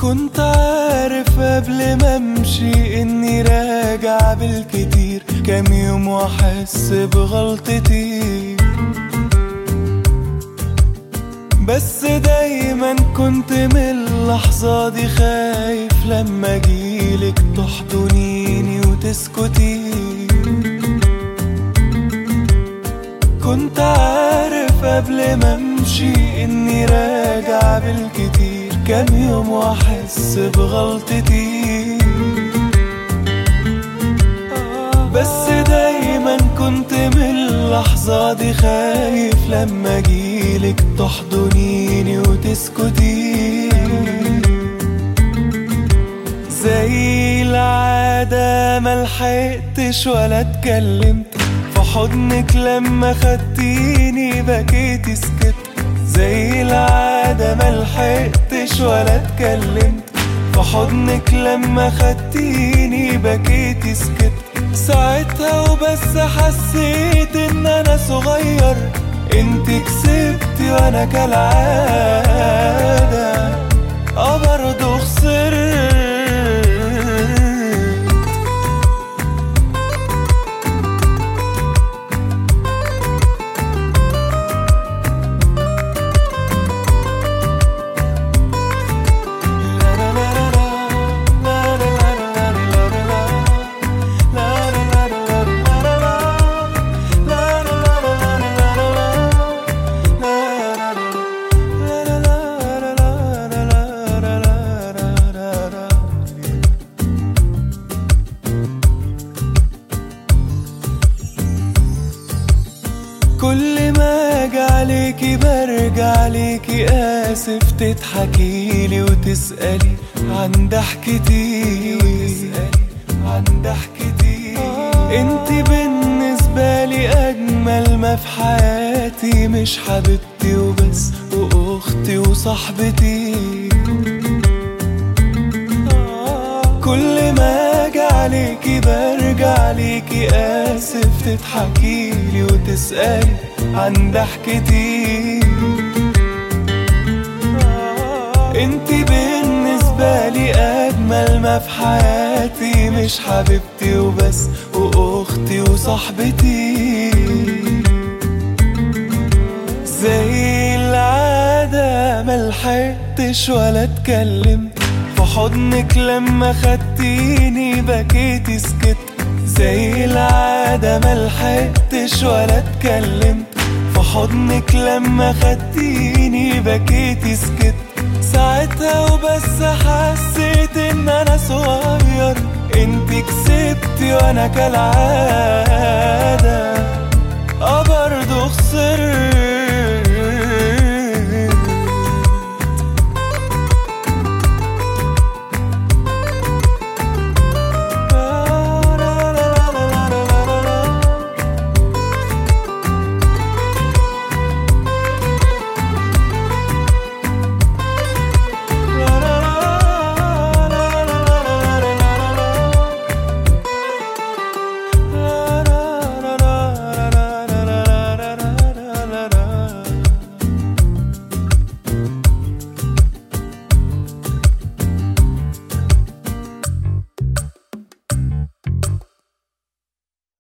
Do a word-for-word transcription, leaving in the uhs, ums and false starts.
كنت عارف قبل ما امشي اني راجع بالكتير كام يوم واحس بغلطتي، بس دايما كنت من اللحظة دي خايف لما اجيلك تحضنيني وتسكتي. كنت عارف قبل ما امشي اني راجع بالكتير كام يوم واحس بغلطتي، بس دايما كنت من اللحظة دي خايف لما اجيلك تحضنيني وتسكتي. زي العادة ملحقتش ولا اتكلمت في حضنك لما خدتيني بكيتي سكت. زي العادة ملحقتش ولا اتكلمت في حضنك لما خدتيني بكيتي سكت. ساعتها وبس حسيت ان انا صغير، انت كسبتي وانا كالعادة اه برضو خسرت. كل ما اجي عليكي برجع ليكي آسف، تضحكيلي وتسألي عن ضحكتي عن ضحكتي. انتي بالنسبة لي أجمل ما في حياتي، مش حبيبتي وبس وأختي وصاحبتي. كل ما اجي عليكي برجع ليكي آسف، تضحكيلي وتسألي عن ضحكتي. انتي بالنسبة لي أجمل ما في حياتي، مش حبيبتي وبس وأختي وصاحبتي. زي العادة ملحقتش ولا اتكلمت في حضنك لما خدتيني بكيتي سكت. زي العادة ملحقتش ولا اتكلمت في حضنك لما خدتيني بكيتي سكت. ساعتها وبس حسيت ان انا صغير، انت كسبتي وانا كالعادة اه برضو خسرت.